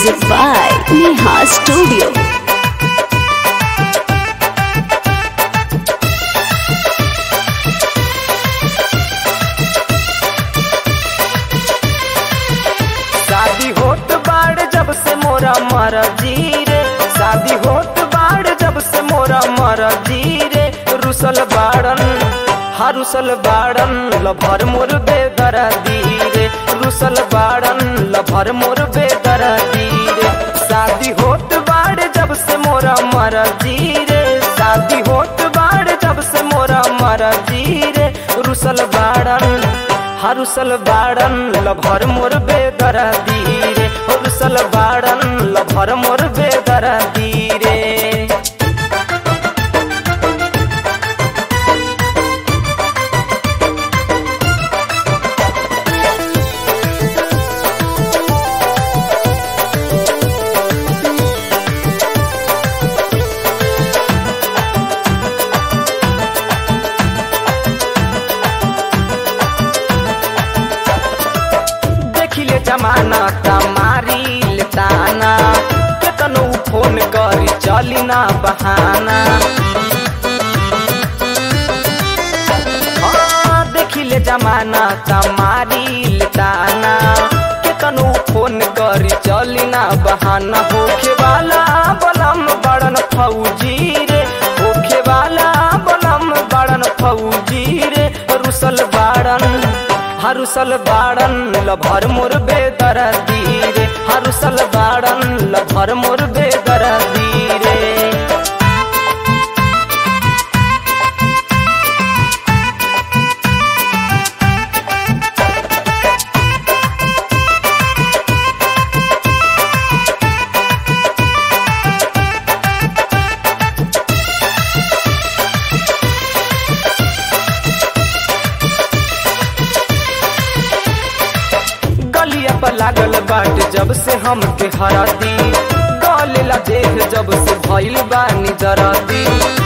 Music by Neha Studio. शादी होत बाड़ जब से मोरा मरजी रे, शादी होत बाड़ जब से मोरा मरजी रे। रुसल बाड़न हरुसल बाड़न लभर मोर बेदर्दी रे, रुसल बाड़न लभर मोर बेदर्दी रे। शादी होत बाड़ जब से मोरा मरजी रे, शादी होत बाड़ जब से मोरा मरजी रे। रुसल बाड़न हरुसल बाड़न लभर मोर बेदर्दी रे, रुसल बाड़न लभर मोर बेदर्दी रे। देखिले जमाना तमारी लेताना, केतनो फोन करी चली ना बहाना। हाँ देखिले जमाना तमारी लेताना, केतनो फोन करी चली ना बहाना। होखे वाला बलम बड़न फौजी रे, होखे वाला बलम बड़न फौजी रे। रुसल बाड़न हरुसल बाड़न लभर मोर बेदर्दी रे, हरुसल बाड़न लभर मोर बेदर्दी रे। गलिया पर लागल बाट जब से हमके हराती, गलेला देह जब से भइल बानी दराती।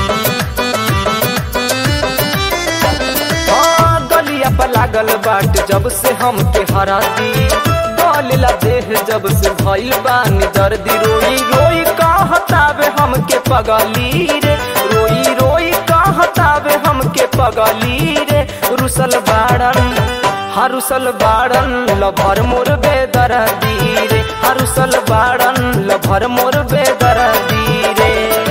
हाँ गलिया पर लागल बाट जब से हमके हराती, गलेला देह जब से भइल बानी दर्दी। रोई रोई कहतावे हमके पगली रे, रोई रोई कहतावे हमके पगली रे। रुसल बाड़न हरुसल बाड़न लभर मोर बेदर्दी रे, हरुसल बाड़न लभर मोर बेदर्दी रे।